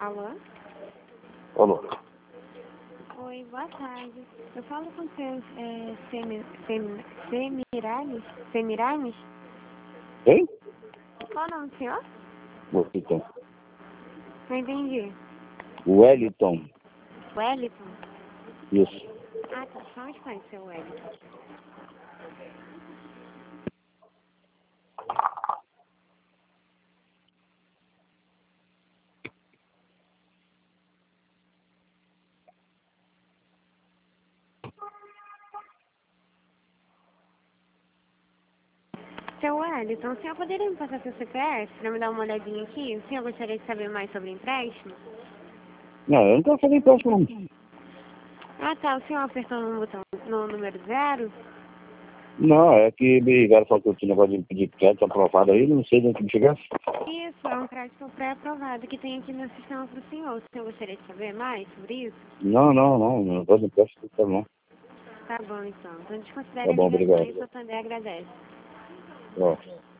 Alô? Alô? Oi, boa tarde. Eu falo com o seu Semiramis? Quem? Qual o nome do senhor? Wellington. Não entendi. Wellington. Wellington? Isso. Ah, tá. Só um instante, seu Wellington. Seu Wellington, o senhor poderia me passar seu CPF para me dar uma olhadinha aqui? O senhor gostaria de saber mais sobre empréstimo? Não, eu não quero fazer empréstimo não. Ah, tá. O senhor apertou no botão no número 0? Não, é que me ligaram só que eu tinha negócio de pedir crédito aprovado aí, não sei de onde me chegasse. Isso, é um crédito pré-aprovado que tem aqui no sistema para o senhor. O senhor gostaria de saber mais sobre isso? Não gosto de empréstimo, tá bom. Tá bom, então. Então, Tá desconsidere a bom, ligação obrigado. e o Santander agradece. Ó.